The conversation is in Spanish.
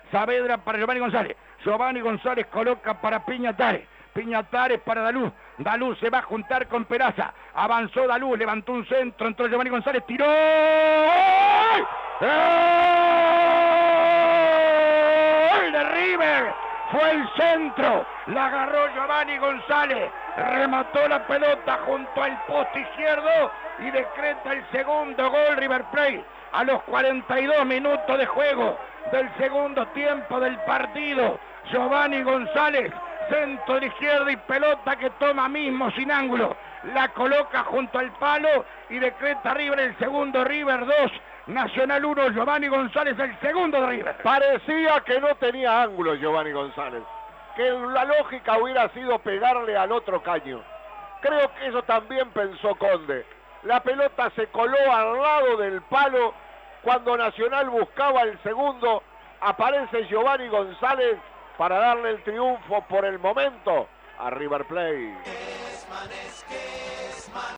Saavedra para Giovanni González. Giovanni González coloca para Piñatares. Piñatares para Daluz. Daluz se va a juntar con Peraza. Avanzó Daluz, levantó un centro, entró Giovanni González, tiró. ¡Gol! ¡Gol de River! Fue el centro, la agarró Giovanni González, remató la pelota junto al poste izquierdo y decreta el segundo gol River Plate a los 42 minutos de juego del segundo tiempo del partido. Giovanni González, centro de izquierda y pelota que toma mismo sin ángulo, la coloca junto al palo y decreta River el segundo, River 2, Nacional 1, Giovanni González el segundo de River. Parecía que no tenía ángulo Giovanni González, que la lógica hubiera sido pegarle al otro caño. Creo que eso también pensó Conde. La pelota se coló al lado del palo. Cuando Nacional buscaba el segundo, aparece Giovanni González para darle el triunfo por el momento a River Plate.